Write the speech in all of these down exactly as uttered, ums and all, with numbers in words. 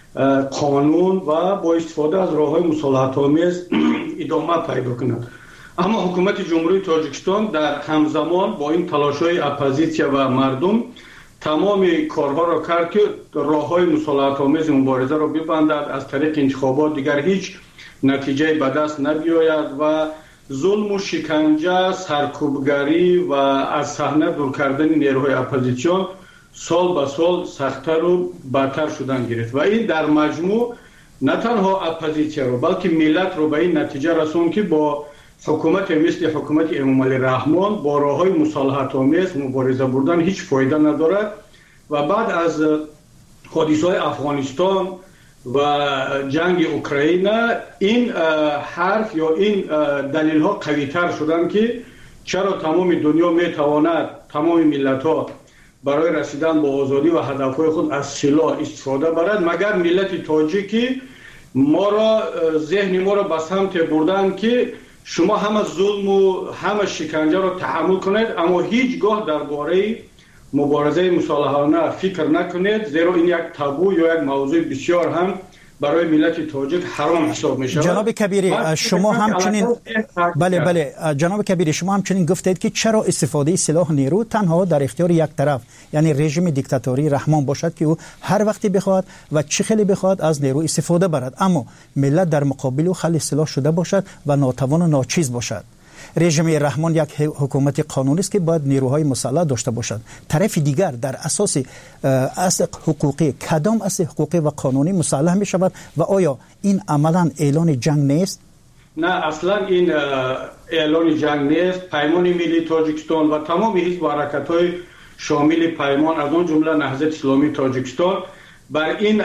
قانون و با استفاده از راه‌های مصالحت‌آمیز ادامه پیدا کند. اما حکومت جمهوری تاجیکستان در همزمان با این تلاش‌های اپوزیسیا و مردم تمام کارها را کرد که راه‌های مصالحت‌آمیز مبارزه را ببندد، از طریق انتخابات دیگر هیچ نتیجه به دست نبیاید و ظلم و شکنجه، سرکوبگری و از صحنه دور کردن نیروهای اپوزیسیون سال به سال سخت‌تر و بدتر شدن گرفت و این در مجموع نه تنها اپوزیسیا رو بلکه ملت رو به این نتیجه رسوند که با حکومت مثل حکومت امامعلی رحمان با راه‌های مصالحت‌آمیز مبارزه بردن هیچ فایده ندارد و بعد از حادثه‌های افغانستان و جنگ اوکراین این حرف یا این دلیل ها قوی تر شدن که چرا تمام دنیا می تواند تمام ملت ها برای رسیدن به آزادی و هدف های خود از سلاح استفاده برد مگر ملت تاجیکی ما را ذهن ما را به سمت بردن که شما همه ظلم و همه شکنجه را تحمل کنید اما هیچگاه درباره مبارزه مصالحانه فکر نکنید زیرا این یک تابو یا یک موضوع بسیار هم برای ملت تاجیک حرام حساب می شود. جناب کبیری شما همچنین بله بله جناب کبیری شما همچنین گفتید که چرا استفاده سلاح نیرو تنها در اختیار یک طرف یعنی رژیم دیکتاتوری رحمان باشد که او هر وقتی بخواد و چه خیلی بخواد از نیرو استفاده برد اما ملت در مقابل او خلی سلاح شده باشد و ناتوان و ناچیز باشد. رژیم رحمان یک حکومت قانونی است که باید نیروهای مسلح داشته باشد. طرف دیگر در اساس اصل حقوقی کدام اصل حقوقی و قانونی مسلح می شود و آیا این عملا اعلان جنگ نیست؟ نه اصلا این اعلان جنگ نیست. پیمان ملی تاجیکستان و تمام حزب و حرکت‌های شامل پیمان از اون جمله نهضت اسلامی تاجیکستان بر این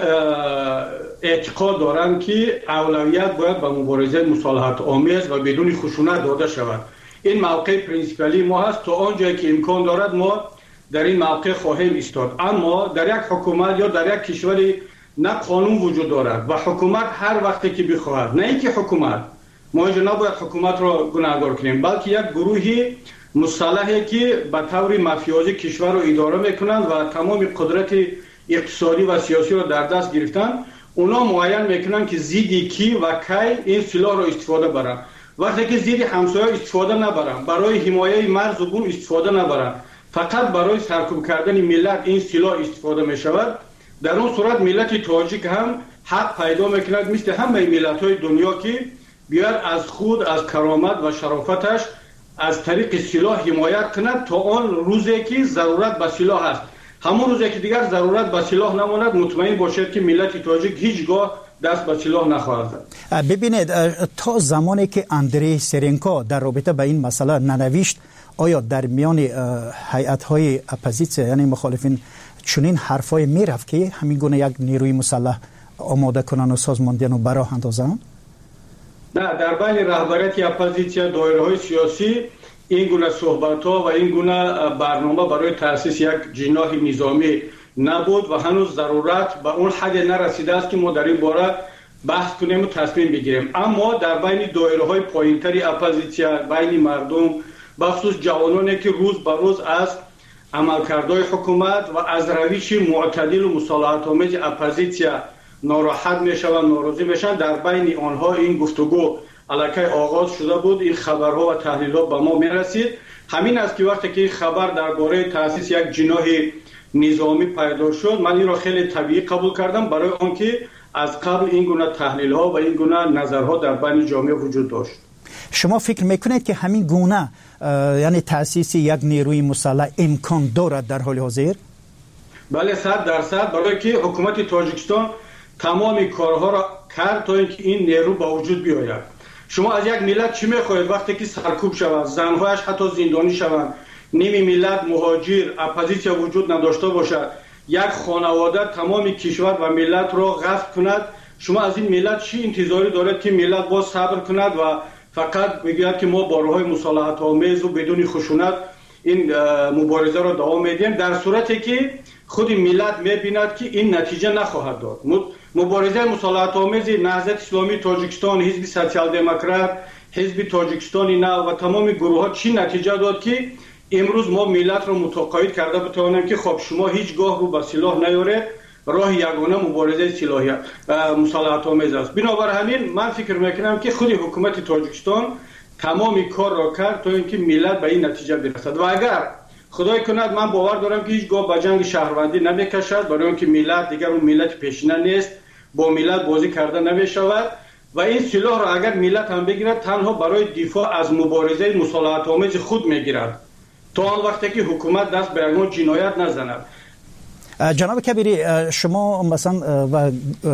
اعتقاد دارند که اولویت باید به مبارزه مصالحت آمیز و بدون خشونت داده شود. این موقع پرینسیپالی ما هست تا آنجایی که امکان دارد ما در این موقع خواهیم ایستاد اما در یک حکومت یا در یک کشوری نه قانون وجود دارد و حکومت هر وقتی که بخواهد نه اینکه حکومت ما اینجا نباید حکومت را گناهکار کنیم بلکه یک گروهی مسلحی که به طور مافیازی کشور را اداره میکنند و تمام قدرت اقتصادی و سیاسی را در دست گرفتن اونا معین میکنن که زیدی کی و کی این سلاح را استفاده برن وقتی که زیدی همسایه استفاده نبرن برای حمایه مرز و بوم استفاده نبرن فقط برای سرکوب کردن ملت این سلاح استفاده می شود در اون صورت ملت تاجیک هم حق پیدا میکند مثل همه ملت های دنیا که بیاد از خود از کرامت و شرافتش از طریق سلاح حمایت کند تا آن روزی که ضرورت به سلاح است همون روزی که دیگر ضرورت به سلاح نماند مطمئن باشید که ملت تاجیک هیچگاه دست به سلاح نخواهد زد. ببینید تا زمانی که اندری سرنکا در رابطه با این مسئله ننوشت آیا در میان هیئت‌های اپوزیسیون یعنی مخالفین چنین حرفای میرفت که همین گونه یک نیروی مسلح آماده کنن و سازماندهن و براه اندازن؟ نه در بین رهبریت اپوزیسیون دایره‌های سیاسی این گونه صحبت‌ها و این گونه برنامه برای تأسیس یک جناح نظامی نبود و هنوز ضرورت به اون حد نرسیده است که ما در این باره بحث کنیم و تصمیم بگیریم اما در بین دایره‌های پایین‌تری اپوزیسیون بین مردم بخصوص جوانانی که روز به روز از عملکردهای حکومت و از روش معتدل و مصالحت‌آمیز اپوزیسیون ناراحت میشوند ناراضی میشن در بین آنها این گفتگو علاقه آغاز شده بود این خبرها و تحلیل‌ها به ما میرسید همین است که وقتی که این خبر درباره تأسیس یک جناح نظامی پیدا شد من این را خیلی طبیعی قبول کردم برای آنکه از قبل این گونه تحلیل‌ها و این گونه نظرها در بین جامعه وجود داشت. شما فکر میکنید که همین گونه یعنی تأسیس یک نیروی مسلح امکان دارد در حال حاضر؟ بله صد درصد برای که حکومت تاجیکستان تمام کارها را کرد تا اینکه این نیرو با وجود بیاید. شما از یک ملت چی میخواهید وقتی که سرکوب شود زنهایش حتی زندانی شوند نیمی ملت مهاجر اپوزیسیون وجود نداشته باشد یک خانواده تمام کشور و ملت را غصب کند شما از این ملت چی انتظاری دارید که ملت باز صبر کند و فقط بگوید که ما با راه‌های مصالحت آمیز و بدون خشونت این مبارزه را دوام میدیم در صورتی که خود ملت میبیند که این نتیجه نخواهد داد. مبارزه مصالحت آمیز نهضت اسلامی تاجیکستان حزب سوسیال دموکرات حزب تاجیکستان نو و تمام گروه ها چی نتیجه داد که امروز ما ملت را متقاعد کرده بتوانیم که خب شما هیچگاه رو به سلاح نیارید راه یگانه مبارزه سلاحی مسالمت آمیز است. بنابر همین من فکر میکنم که خود حکومت تاجیکستان تمامی کار را کرد تا اینکه ملت به این نتیجه برسد و اگر خدای کند من باور دارم که هیچگاه به جنگ شهروندی نمیکشد، برای اینکه ملت دیگر اون ملت پیشینه نیست، با ملت بازی کرده نمیشود و این سلاح را اگر ملت هم بگیرد تنها برای دفاع از مبارزه مسالمت آمیز خود میگیرد تا آن وقتی که حکومت دست به یگان جنایت نزند. جناب کبیری، شما مثلا و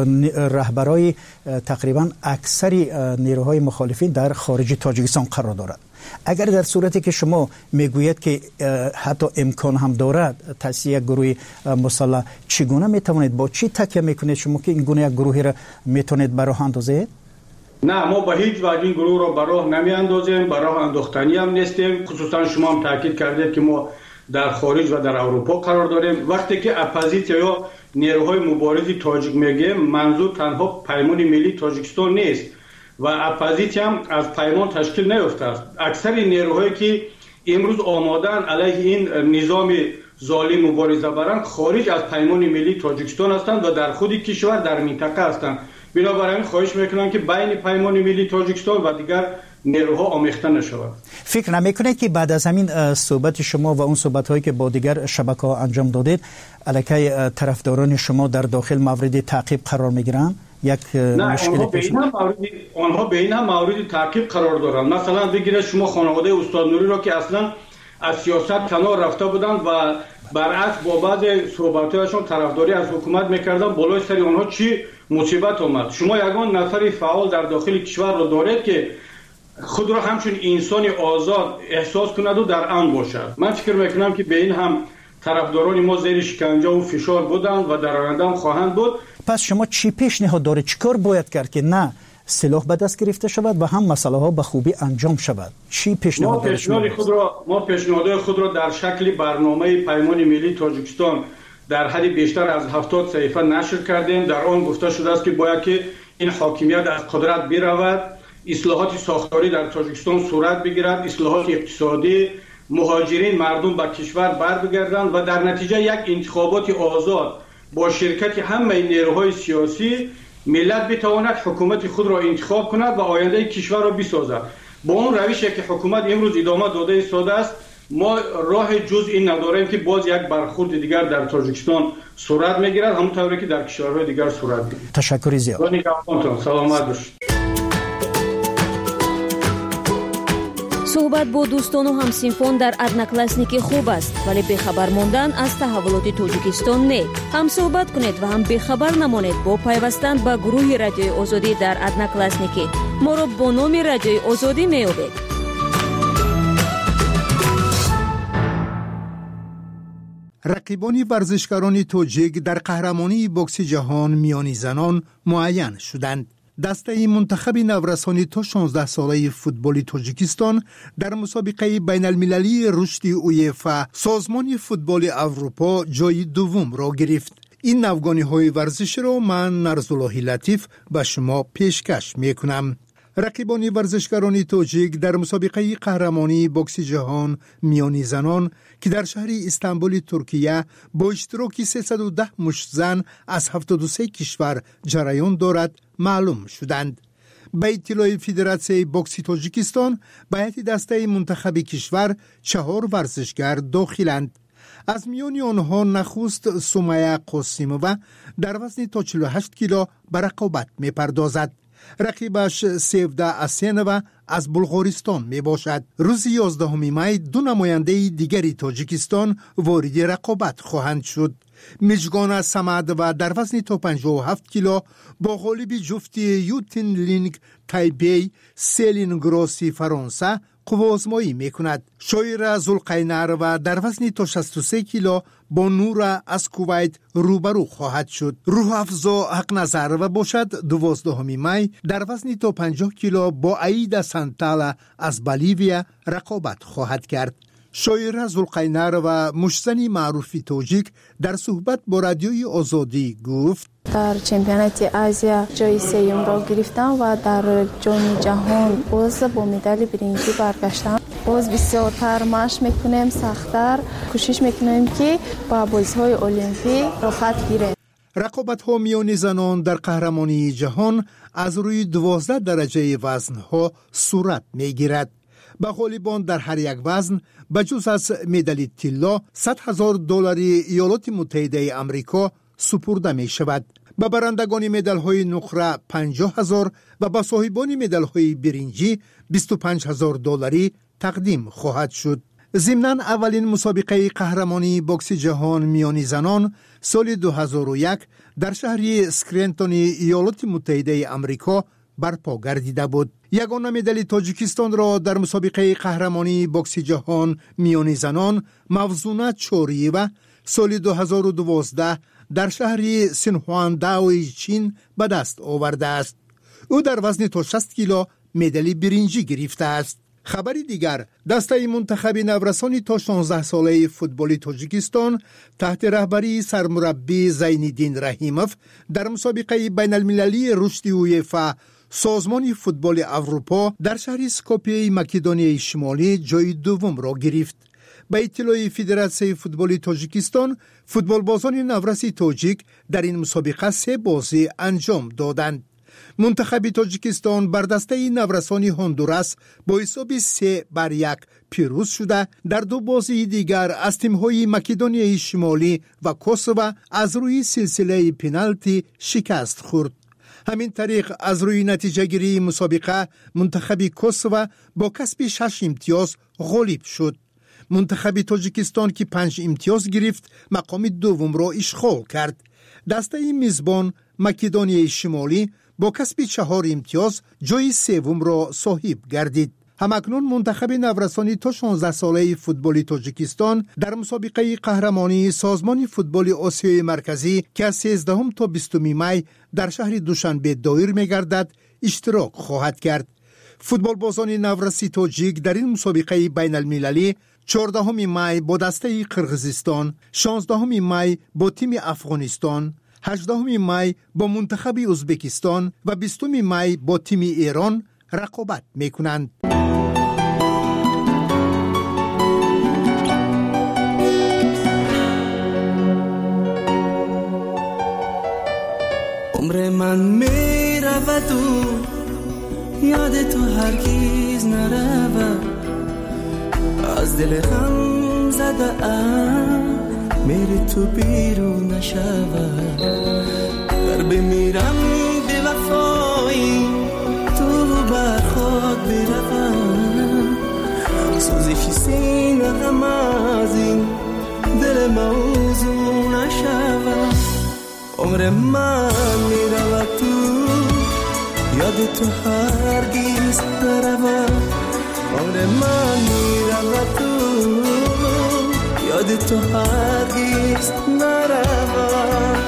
رهبرای تقریبا اکثری نیروهای مخالفین در خارج تاجیکستان قرار دارد. اگر در صورتی که شما میگویید که حتی امکان هم دارد تأسیس یک گروه مسلح، چگونه میتوانید، با چی تکیه میکنید شما که این گونه یک گروهی را میتونید به راه اندازید؟ نه، ما به هیچ وجه این گروه را به راه نمی اندازیم، به راه انداختنی هم نیستیم. خصوصا شما هم تاکید کردید که ما در خارج و در اروپا قرار داریم. وقتی که اپوزیسیون یا نیروهای مبارزی تاجیک میگیم منظور تنها پیمان ملی تاجیکستان نیست و اپوزیسیون هم از پیمان تشکیل نیافته است. اکثر نیروهایی که امروز آمادن علیه این نظام ظالم مبارزه برند خارج از پیمان ملی تاجیکستان هستند و در خود کشور در منطقه هستند. بنابراین خواهش میکنم که بین پیمان ملی تاجیکستان و دیگر نیروها آمیخته نشود. فکر نمیکنید که بعد از همین صحبت شما و اون صحبت هایی که با دیگر شبکه ها انجام دادید علیه طرفداران شما در داخل مورد تعقیب قرار میگیرن؟ یک مشکل پیش میاد. آنها به این هم مورد تعقیب قرار دارند. مثلا بگیرید شما خانواده استاد نوری را که اصلا از سیاست کنار رفته بودند و برعکس با بعض صحبت‌هایشون طرفداری از حکومت میکردن، بالای سر آنها چی مصیبت آمد. شما یگان نفر فعال در داخل کشور را دارید که خود را همچون انسان آزاد احساس کند و در امن باشد. من فکر میکنم که به این هم طرفداران ما زیر شکنجه و فشار بودند و در آینده هم خواهند بود. پس شما چی پیشنهاد دارید؟ چیکار باید کرد که نه سلاح به دست گرفته شود و هم مسئله ها به خوبی انجام شود؟ چی پیشنهاد دارید؟ ما خود را ما پیشنهادهای خود را در شکل برنامه پیمان ملی تاجیکستان در حد بیشتر از هفتاد صفحه نشر کردیم. در آن گفته شده است که باید که این حاکمیت از قدرت برود، اصلاحات ساختاری در تاجیکستان صورت بگیرد، اصلاحات اقتصادی، مهاجرین مردم به کشور برگردند و در نتیجه یک انتخابات آزاد با شرکت همه نیروهای سیاسی ملت بتواند حکومت خود را انتخاب کند و آینده کشور را بسازد. با اون روشی که حکومت امروز ادامه داده ایستاده است ما راه جز این نداریم که باز یک برخورد دیگر در تاجیکستان صورت میگیرد، همونطوری که در کشورهای دیگر صورت میگیرد. تشکر زیاد. سلامت باشید. صحبت با دوستان و همسینفان در ادناکلاسنیکی خوب است، ولی بخبر موندن از تحولات توجیکستان نه. هم صحبت کنید و هم بخبر نمانید با پیوستن به گروه رادیوی آزادی در ادناکلاسنیکی. ما را با نام رادیوی آزادی میابید. رقیبان ورزشکاران توجیک در قهرمانی بوکس جهان میانی زنان معین شدند. دسته منتخب نورسانی تا شانزده ساله فوتبال تاجیکستان در مسابقه بین المللی رشد اویفا سازمان فوتبال اروپا جای دوم را گرفت. این نوگانی های ورزش را من نرزالله لطیف به شما پیشکش می کنم. رقیبان ورزشکاران توجیک در مسابقه قهرمانی بوکس جهان میانی زنان که در شهر استانبول ترکیه با اشتراک سیصد و ده مشت زن از هفتاد و سه کشور جریان دارد معلوم شدند. به اطلاع فدراسیون بوکس تاجیکستان به هیئت دسته منتخب کشور چهار ورزشگر داخلند. از میان آنها نخست سمیه قاسمووا در وزن تا چهل و هشت کیلو به رقابت می پردازد. رقیبش سیفده اسینووا از بلغارستان می باشد. روز یازدهم می دو نماینده دیگری تاجیکستان وارد رقابت خواهند شد. میجگان سمد و در وزن تا پنجاه و هفت کیلو با غالب جفتی یوتین لینگ تایپی سیلین گراسی فرانسه قوازمایی می کند. شایر زلقینر و در وزن تا شصت و سه کیلو با نور از کویت روبرو خواهد شد. روح افزا حق نظر و باشد دوازدهم می در وزن تا پنجاه کیلو با عیدا سانتالا از بولیویا رقابت خواهد کرد. شاعر زلقینر و مشزنی معروفی توجیک در صحبت با رادیوی آزادی گفت در چمپیونات آسیا جای سوم را گرفتم و در جام جهان باز با مدال برنزی برگشتم. باز بسیارتر مشق میکنیم، سخت‌تر کوشش میکنیم که با بازی‌های المپیک رخصت گیریم. رقابت‌ها میان زنان در قهرمانی جهان از روی دوازده درجه وزن‌ها صورت می‌گیرد. به غالبان در هر یک وزن بجز از مدال طلا صد هزار دلاری ایالات متحده آمریکا سپرده می شود. به برندگان مدال های نقره پنجاه هزار و به صاحبان مدال های برنجی بیست و پنج هزار دلاری تقدیم خواهد شد. ضمناً اولین مسابقه قهرمانی بوکس جهان میان زنان سال دو هزار و یک در شهر سکرنتون ایالات متحده آمریکا برپا گردیده بود. یگانه مدال تاجیکستان را در مسابقه قهرمانی بوکس جهان میان زنان موزونه چوریوه سال دو هزار و دوازده در شهر سینهوانداوی چین به دست آورده است. او در وزن تا شصت کیلو مدال برنجی گرفته است. خبری دیگر، دسته منتخب نورسان تا شانزده ساله فوتبال تاجیکستان تحت رهبری سرمربی زینالدین رحیموف در مسابقه بین المللی رشد اویفا سازمان فوتبال اروپا در شهر اسکوپیه مکدونیای شمالی جای دوم را گرفت. به اطلاع فدراسیون فوتبال تاجیکستان، فوتبال بازان نورس تاجیک در این مسابقه سه بازی انجام دادند. منتخب تاجیکستان بر دسته نورسان هندوراس با حساب سه بر یک پیروز شده. در دو بازی دیگر از تیم‌های مکدونیای شمالی و کوسوو از روی سلسله پنالتی شکست خورد. همین طریق از روی نتیجه گیری مسابقه منتخب کوسوو با کسب شش امتیاز غالب شد. منتخب تاجیکستان که پنج امتیاز گرفت مقام دوم را اشغال کرد. دسته میزبان مکدونیای شمالی با کسب چهار امتیاز جای سوم را صاحب گردید. همکنون منتخب نورسانی تا شانزده ساله فوتبال تاجیکستان در مسابقه قهرمانی سازمان فوتبال آسیای مرکزی که از سیزدهم تا بیستم می در شهر دوشنبه دایر می‌گردد اشتراک خواهد کرد. فوتبال بازان نورسی تاجیک در این مسابقه بین المللی چهاردهم می با دسته قرقیزستان، شانزدهم می با تیم افغانستان، هجدهم می با منتخب ازبکستان و بیستم می با تیم ایران رقابت میکنند. عمر من میرود و یاد تو هرگز نرود، از دل غم زده ام میری تو بیرون نشود. در بمیرم به وفایی تو بر خود بروم، سوزش سینه غم از این دل موضوع نشود. عمر من میرود تو یاد تو هرگز نرود، عمر من میرود تو یاد تو هرگز نرود.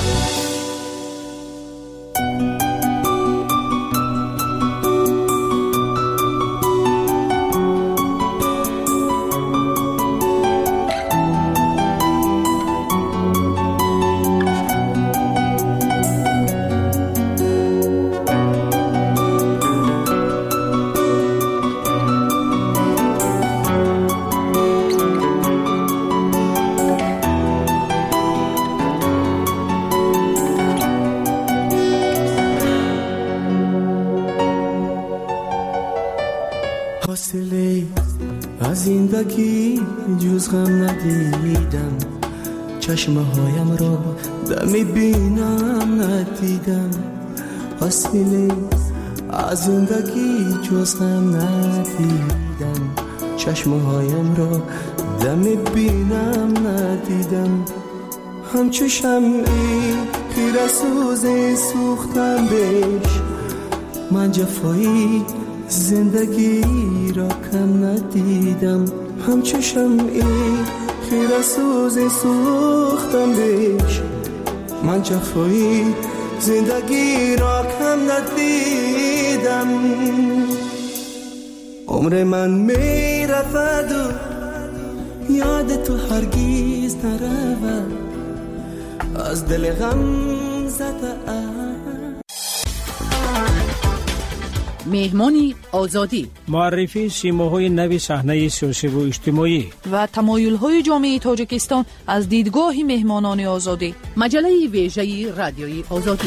حاصله از زندگی جز غم ندیدم، چشمه هایم را دمی بینم ندیدم. حاصله از زندگی جز غم ندیدم، چشمه هایم را دمی بینم ندیدم. همچو شمعی خیره سوز سوختم بهش، من جفایی زندگی را کم ندیدم. همچو شمعی خیره سوز سوختم بهش، من جفایی زندگی را کم ندیدم. عمر من می رفت و یاد تو هرگز نرود، از دل غم زده ام. مهمانی آزادی، معرفی سیماهای نوی صحنه سیاسی و اجتماعی و تمایل‌های جامعه تاجیکستان از دیدگاه مهمانان آزادی. مجله ویژه رادیوی آزادی.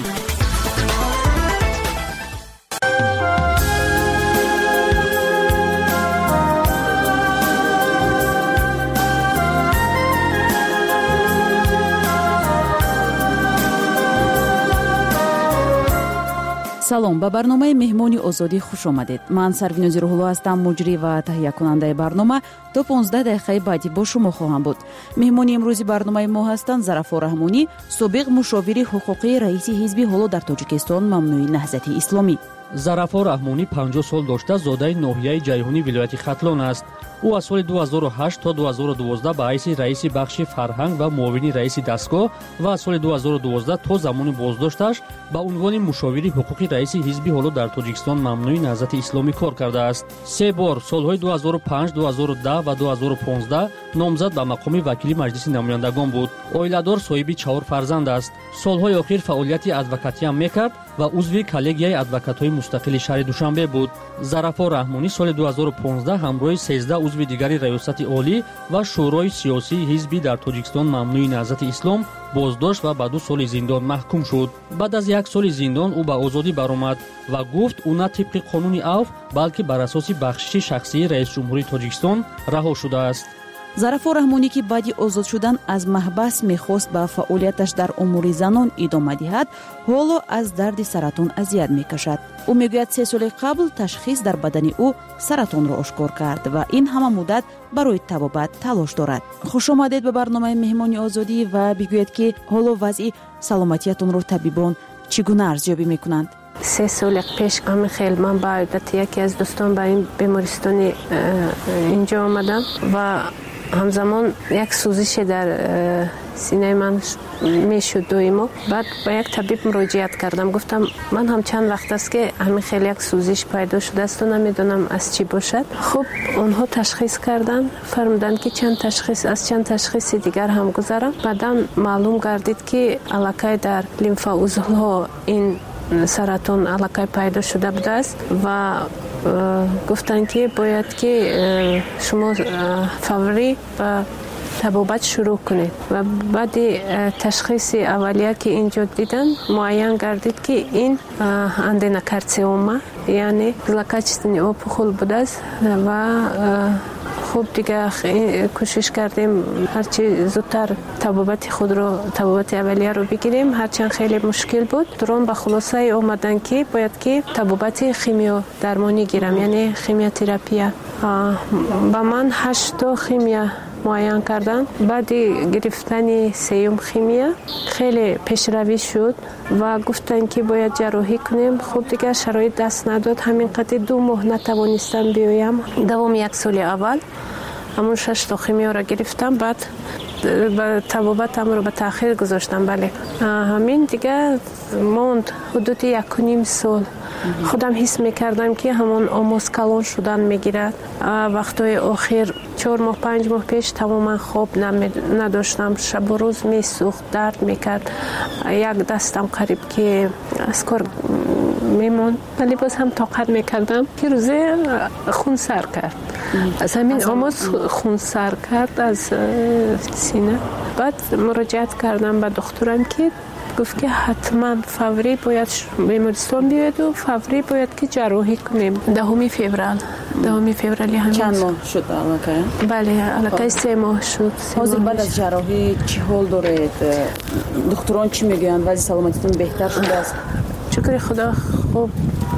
салом, ба барномаи меҳмони озодӣ хуш омадед. ман сарвинози рӯҳулло ҳастам, муҷрӣ ва таҳиякунандаи барнома. то понздаҳ дақиқаи баъдӣ бо шумо хоҳам буд. меҳмони имрӯзи барномаи мо ҳастанд Зарафор Раҳмонӣ, собиқ мушовири ҳуқуқии раиси ҳизби ҳоло дар Тоҷикистон мамнӯи Наҳзати Исломӣ. Зарафор Раҳмонӣ панҷоҳ сол дошта зодаи ноҳияи Ҷайҳунӣ вилояти Хатлон аст. ӯ аз соли ду ҳазору ҳашт то ду ҳазору дувоздаҳ ба ҳайси раиси бахши фарҳанг ва муовини раиси дастгоҳ ва аз соли ду ҳазору дувоздаҳ то замони боздошташ ба унвони мушовири ҳуқуқи раиси ҳизби ҳоло дар Тоҷикистон мамнӯи Наҳзати Исломӣ кор кардааст. се бор солҳои ду ҳазору панҷ, ду ҳазору даҳ ва ду ҳазору понздаҳ номзад ба мақоми вакили маҷлиси намояндагон буд. Оиладор, соҳиби чаҳор фарзанд аст. Солҳои охир фаъолияти адвокатиам мекард ва узви коллегияи адвокатҳои мустақили шаҳри Душанбе буд. Зарафор Раҳмонӣ соли ду ҳазору понздаҳ ҳамроҳи сездаҳ узви дигари раёсати олӣ ва шӯрои сиёсии ҳизби дар Тоҷикистон мамнӯи Наҳзати Ислом боздошт ва ба ду соли зиндон маҳкум шуд. баъд аз як соли зиндон ӯ ба озодӣ баромад ва гуфт ӯ на тибқи қонуни авф, балки бар асоси бахшиши шахсии раисҷумҳурии Тоҷикистон раҳо шудааст. Зарафор Раҳмонӣ ки баъди озод шудан аз маҳбас мехост ба фаъолияташ дар умури занон идома диҳад, ҳоло аз дарди саратон азият мекашад. ӯ мегӯяд се соли қабл ташхис дар бадани ӯ саратонро ошкор кард ва ин ҳама муддат барои табобат талош дорад. хушомадед ба барномаи меҳмони озодӣ ва бигӯед ки ҳоло вазъи саломатиятонро табибон чӣ гуна арзёбӣ мекунанд? се соли пеш ҳамин хел ман ба одати яке аз дӯстон ба ин бемористони инҷо омадам ва ҳамзамон як сӯзише дар синаи ман мешуд доимо. баъд ба як табиб муроҷиат кардам, гуфтам ман ҳам чанд вақт аст ки ҳамин хел як сӯзиш пайдо шудаасту намедонам аз чӣ бошад. хуб онҳо ташхис кардан, фармуданд ки чанд ташхис аз чанд ташхиси дигар ҳам гузарам. баъдан маълум гардид ки аллакай дар лимфаузлҳо ин саратон аллакай пайдо шуда будааст ва гуфтанд ки бояд ки шумо фаврӣ ба табобат шурӯъ кунед. ва баъди ташхиси аввалия ки инҷо дидан муайян гардид ки ин аденокарциома, яъне злокачественный опухол будааст ва хуб дига кӯшиш кардем ҳарчи зудтар табобати худро табобати аввалияро бигирем, ҳарчанд хеле мушкил буд. турон ба хулосае омадан ки бояд ки табобати химиодармонӣ гирам, яъне химиотерапия. ба ман ҳашто химия муайян кардан. баъди гирифтани сеюм химия хеле пешравӣ шуд ва гуфтанд ки бояд ҷарроҳӣ кунем. хуб дигар шароит даст надод, ҳамин қадри ду моҳ натавонистам биёям. давоми як соли аввал ҳамун шашто химиёро гирифтам, баъд табобатамро ба таъхир гузоштам. бале ҳамин дигар монд ҳудуди якуним сол. худам ҳис мекардам ки ҳамон омоз калон шудан мегирад. вақтҳои охир чор моҳ панҷ моҳ пеш тамоман хоб надоштам, шабу рӯз месӯхт, дард мекард. як дастам қариб ки аз кор мемонд, вале боз ҳам тоқат мекардам ки рӯзе хун сар кард. аз ҳамин омоз хун сар кард аз сина. баъд муроҷиат кардам ба духтурам ки гуфт ки ҳатман фаврӣ бояд бемористон биёеду фаврӣ бояд ки ҷарроҳӣ кунем. даҳуми феврал даҳуми феврали ҳамин чанд моҳ шуд аллакай? бале аллакай се моҳ шуд. ҳозир баъд аз ҷарроҳӣ чӣ ҳол доред? духтурон чӣ мегӯянд? вазъи саломатитон беҳтар шудааст? шукри худо хуб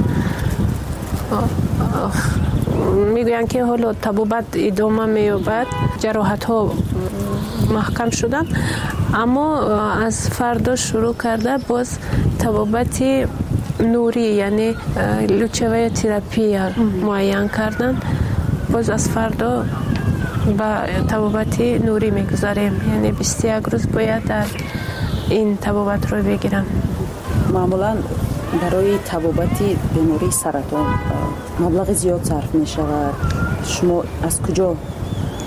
мегӯянд ки ҳоло табобат идома меёбад, ҷароҳатҳо маҳкам шуданд, аммо аз фардо шурӯъ карда боз табобати нурӣ, яъне лучевая терапия муайян кардан. боз аз фардо ба табобати нурӣ мегузарем, яъне бисту як рӯз бояд дар ин табобатро бигирам. маъмулан барои табобати бемории саратон маблағи зиёд сарф мешавад. шумо аз куҷо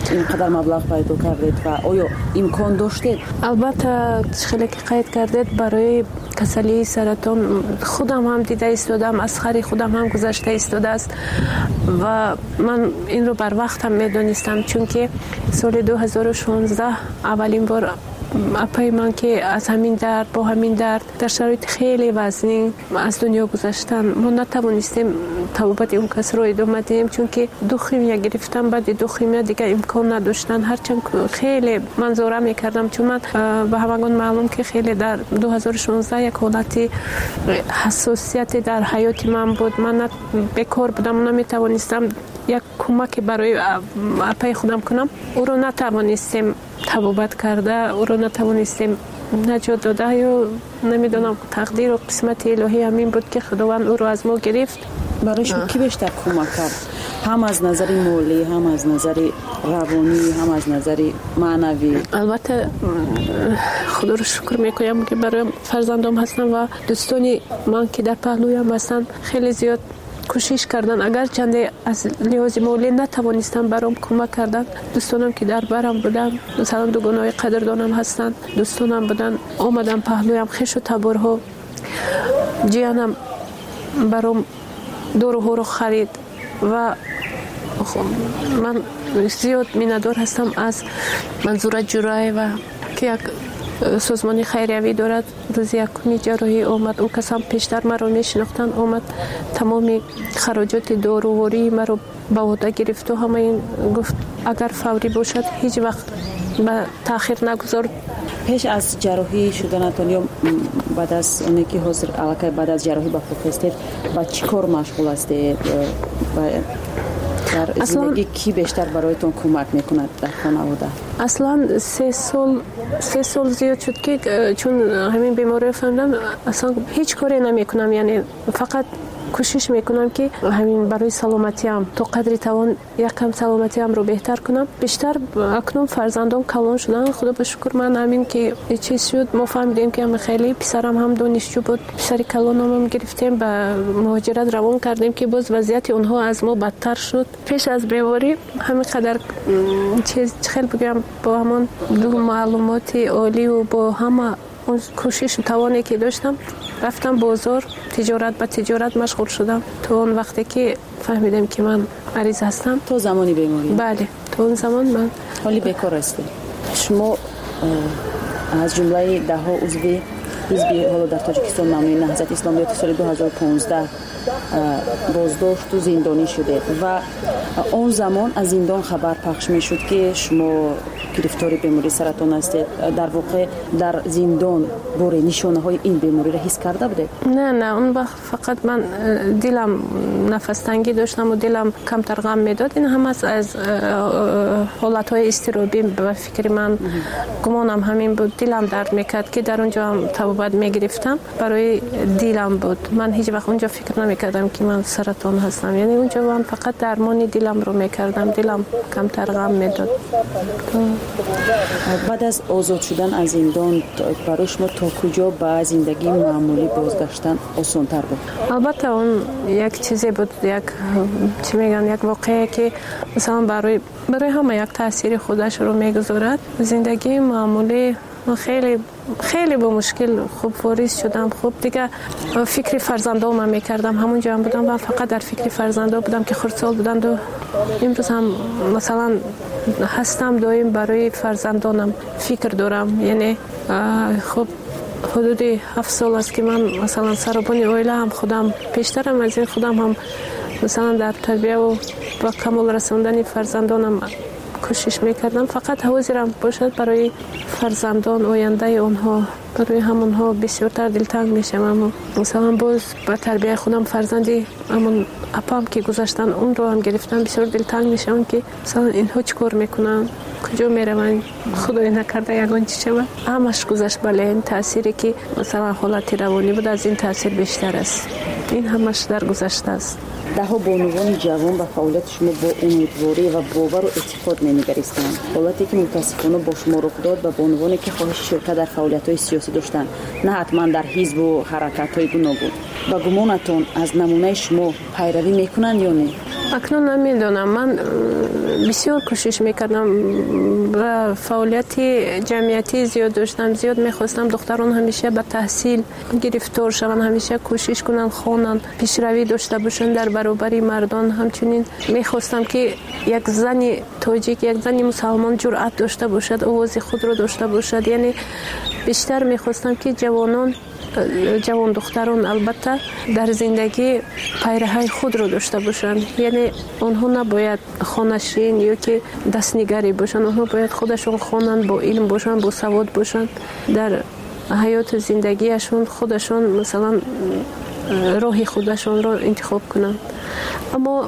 اینقدر مبلغ پیدا کردید و آیا امکان داشتید؟ البته خیلی که قید کردید برای کسلی سرطان خودم هم دیده ایستادم، از خری خودم هم گذشته ایستاده است و من این رو بر وقت هم میدونستم، چون که سال دو هزار و شانزده اولین بار اپای من که از همین درد با همین درد در شرایط خیلی وزنی از دنیا گذشتن، ما نتوانستیم توبت اون کس رو ادامه دهیم، چون که دو خیمیا گرفتم، بعد دو خیمیا دیگه امکان نداشتن، هرچند خیلی منظوره میکردم، چون من به همگان معلوم که خیلی در دو هزار و شانزده یک حالتی حساسیت در حیات من بود، من بیکار بودم، نمیتوانستم یک کمک برای اپای خودم کنم، او رو نتوانستیم توبت کرده، او رو نتوانستیم نجات داده، یا نمیدونم تقدیر و قسمت الهی همین بود که خداوند او رو از ما گرفت. برای شما کی بیشتر کمک کرد؟ هم از نظر مالی، هم از نظر روانی، هم از نظر معنوی؟ البته خدا رو شکر میکنم که برای فرزندام هستم و دوستانی من که در پهلویم هستن خیلی زیاد کوشش کردن، اگر چنده از لحاظ مالی نتوانستم برام کمک کردن. دوستانم که در برم بودن، مثلا دوگانای قدردانم هستن، دوستانم بودن آمدن پهلویم، خش و تبرها، جیانم برام دور و هورو خرید و من زیاد میندار هستم از منظور جرای و که یک سازمان خیریوی دارد، روز یکمی جراحی آمد، او کسان پیشتر مرا میشناختن، آمد تمام خراجات دارووری مرا به عهده گرفت و همه این گفت اگر فوری باشد هیچ وقت به تاخیر نگذار. پیش از جراحی شدنتان یا بعد از اونی که حاضر علاقه بعد از جراحی با خود هستید با چی کار مشغول هستید؟ در زندگی کی بیشتر برایتون کمک میکند در خانواده؟ اصلا سه سال سه سال زیاد شد که چون همین بیماری فهمیدم اصلا هیچ کاری نمیکنم، یعنی فقط کوشش میکنم که همین برای سلامتیم تا قدری توان یک کم سلامتیم رو بهتر کنم. بیشتر اکنون فرزندان کلان شدن، خدا به شکر. من همین که چیز شد ما فهمیدیم که هم خیلی پسرم هم دانشجو بود، پسر کلانم هم گرفتیم به مهاجرت روان کردیم که باز وضعیت اونها از ما بدتر شد. پیش از بیماری همین قدر چیز خیلی بگم با همون دو معلومات عالی و با همه اون کوشش و توانی که داشتم رفتم بازار، تجارت به تجارت مشغول شدم تا اون وقتی که فهمیدم که من مریض هستم. تو زمانی بیماری؟ بله، تو اون زمان من حالی بیکار هستی. شما از جمله ده ها عضو حزب حالا در تاجیکستان نامی نهضت اسلامیات سال دو هزار و پانزده بازداشت و زندانی شده و اون زمان از زندان خبر پخش می شد که شما گرفتار بیماری سرطان هستید. در واقع در زندان بوره نشانه های این بیماری را حس کرده بوده؟ نه نه، اون وقت فقط من دلم نفس تنگی داشتم و دلم کمتر غم میداد. این هم از از حالت های اضطرابی به فکر من گمانم همین بود. دلم درد میکرد که در اونجا هم توبت میگرفتم، برای دلم بود. من هیچ وقت اونجا فکر نمیکردم که من سرطان هستم، یعنی اونجا من فقط درمانی دلم رو میکردم، دلم کمتر غم میداد. بعد از آزاد شدن از زندان برای شما تا کجا به زندگی معمولی بازگشتن آسان‌تر بود؟ البته اون یک چیزی بود، یک چی میگن یک واقعه که مثلا برای برای همه یک تاثیر خودش رو میگذارد. زندگی معمولی من خیلی خیلی با مشکل خوب واریز شدم. خوب دیگه فکر فرزندام میکردم، همونجا هم بودم و فقط در فکر فرزندام بودم که خردسال بودند و امروز هم مثلا هستم دایم برای فرزندانم فکر دارم. یعنی خب حدود هفت سال است که من مثلا سربانی اویله هم خودم پیشترم از این خودم هم مثلا در تربیه و با کمال رسوندن فرزندانم کوشش میکردم. فقط حوضیرم باشد برای فرزندان آینده اونها، برای همونها بسیارتر دلتنگ میشم. اما مثلا باز با تربیه خودم فرزندی همون اپام که گذاشتن اون رو هم گرفتم، بسیار دلتنگ میشم که مثلا اینها چی کار میکنن، کجا میروند، خدای نکرده یگان چی شود. همش گذشت. بله، این تأثیری که مثلا حالت روانی بود از این تأثیر بیشتر است. این همش در گذشته است. ده ها بانوان جوان و فعالیت شما با امیدواری و باور و اعتقاد نمیگریستند، حالتی که متاسفانه با شما رخ داد به بانوانی که خواهش شرکت در فعالیت های سیاسی داشتند، نه حتما در حزب و حرکت های گوناگون. با گمانتون از نمونه شما پیروی میکنند یا نه؟ اکنون نمیدونم. من بسیار کوشش میکردم و فعالیت جمعیتی زیاد داشتم. زیاد میخواستم دختران همیشه به تحصیل گرفتار شوند، همیشه کوشش کنن خوانن، پیشروی داشته باشن در برابر مردان. همچنین میخواستم که یک زن تاجیک، یک زن مسلمان جرأت داشته باشد، آواز خود را داشته باشد. یعنی بیشتر میخواستم که جوانان جوان دختران البته در زندگی پیرهی خود را داشته باشند. یعنی آنها نباید خانشین یا که دستنگری باشند، آنها باید خودشون خوانند، با علم باشند، با سواد باشند، در حیات زندگیشون خودشون مثلا راه خودشون را انتخاب کنند. اما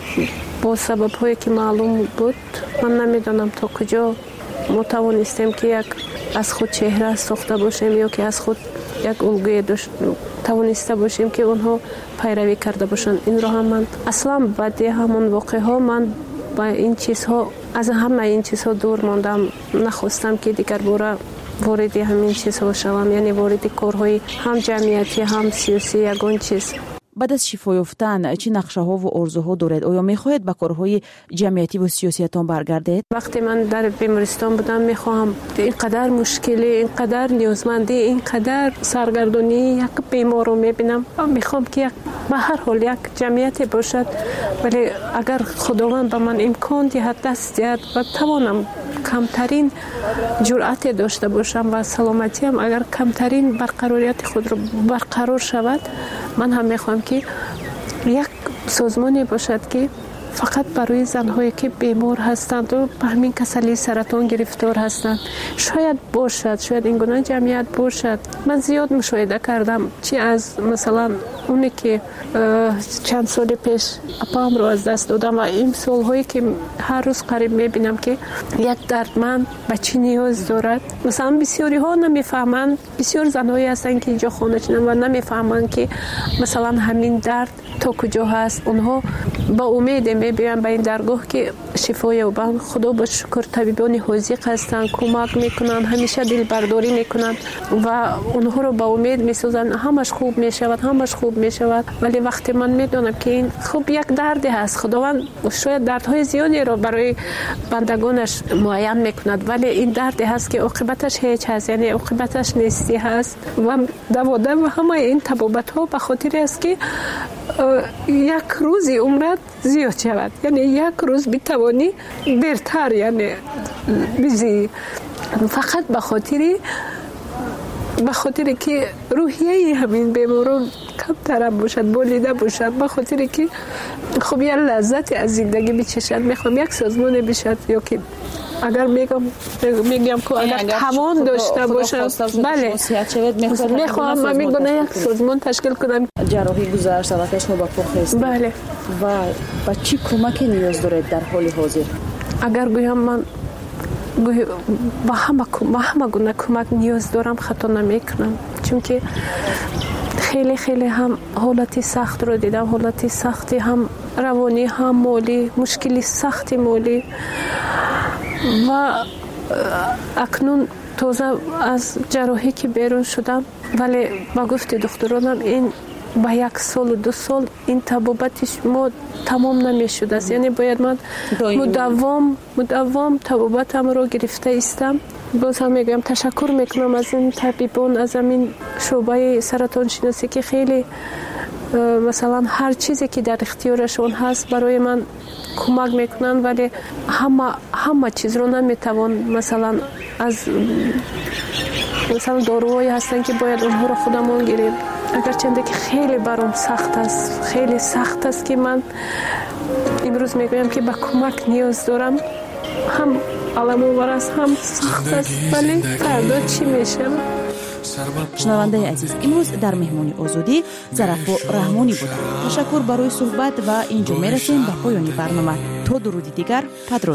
با سبب هایی که معلوم بود من نمیدانم تا کجا ما توانستیم که یک از خود چهره ساخته باشیم یا که از خود یک الگوی توانسته باشیم که اونها پیروی کرده باشند. این را هم من اصلا بعد همون واقعه ها من با این چیزها از همه این چیزها دور ماندم. نخواستم که دیگر باره وارد همین چیزها شوم، یعنی وارد کارهای هم جمعیتی هم سیاسی یگان چیز. بعد از شفا یافتن چه نقشه ها و آرزوها دارید؟ آیا میخواهید به کارهای جمعیتی و سیاسیتان برگردید؟ وقتی من در بیمارستان بودم میخواهم اینقدر مشکلی، اینقدر نیازمندی، اینقدر سرگردانی یک بیمار رو میبینم. میخوام که یک به هر حال یک جمعیتی باشد، ولی اگر خداوند به من امکان دهد، دست دهد و توانم کمترین جرأت داشته باشم و سلامتیم اگر کمترین برقراریت خود رو برقرار شود، من هم میخوام که یک سازمانی باشد که فقط برای زنهایی که بیمار هستند و به همین کسلی سرطان گرفتار هستند شاید باشد، شاید این گونه جمعیت باشد. من زیاد مشاهده کردم چی از مثلا اونی که چند سال پیش اپام رو از دست دادم و این سالهایی که هر روز قریب میبینم که یک دردمند به چی نیاز دارد. مثلا بسیاری ها نمیفهمند، بسیار زنهایی هستند که اینجا خانه چنن و نمیفهمند که مثلا همین درد تا کجا هست. اونها با امید میبینن به این درگاه که شفا یابند. خدا با شکر طبیبان حاذق هستند، کمک میکنن، همیشه دل برداری میکنن و اونها رو با امید میسازن همش خوب میشود، همش خوب میشود. ولی وقتی من میدونم که این خوب یک دردی هست، خداوند شاید دردهای زیادی رو برای بندگانش معین میکند، ولی این دردی هست که عاقبتش هیچ هست، یعنی عاقبتش نیستی هست و دوادم و همه این تبابت ها به خاطر است که یک روزی عمرت زیاد شود، یعنی یک روز بتوانی برتر یعنی بزی فقط به خاطری به خاطر که روحیه همین بیماران کمتر باشد، بولیده باشد، به خاطر که خب یه لذت از زندگی بچشد. میخوام یک سازمان بشد یا که اگر میگم میگم که اگر توان داشته باشم، بله میخوام من میگم یک سازمان تشکیل کنم. جراحی گذشت و پیش با پخست، بله، و با چی کمکی نیاز دارید در حال حاضر؟ اگر گویم من با همه با همه گونه کمک نیاز دارم خطا نمیکنم، چون که خیلی خیلی هم حالتی سخت رو دیدم، حالتی سختی هم روانی هم مالی، مشکلی سختی مالی و اکنون تازه از جراحی که بیرون شدم، ولی با گفت دکترانم این با یک سال و دو سال این طبابتش ما تمام نمیشد است، یعنی باید من مداوم مداوم طبابتم رو گرفته استم. باز هم میگم تشکر میکنم از این طبیبان، از این شعبه سرطان شناسی که خیلی مثلا هر چیزی که در اختیارشون هست برای من کمک میکنن، ولی همه همه چیز رو نمیتوان مثلا از مثلا داروهایی هستن که باید اونها رو خودمون گیریم. اگرچه که خیلی برام سخت است، خیلی سخت است که من امروز میگویم که با کمک نیاز دارم، هم علم آور است هم سخت است، ولی فردا چی میشه؟ شنونده عزیز، امروز در مهمانی آزادی ظرفا رحمانی بود. تشکر برای صحبت و اینجا میرسیم به پایان برنامه. تا درودی دیگر، بدرود.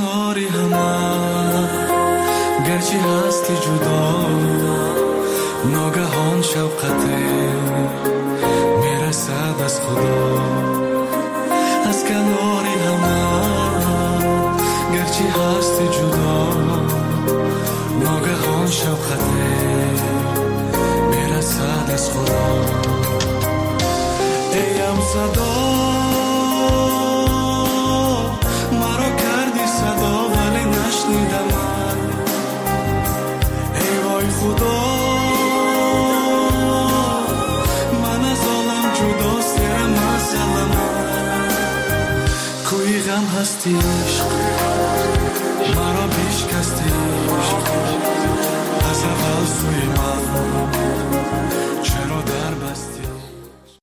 گرچه هستی جدا ناگهان شوقته میرسد از خدا از کناری همه. گرچه هستی جدا ناگهان شوقته میرسد از خدا. ایم صدا کم هستی عشق مرا بیشکستی عشق از اول سوی من چرا در بستی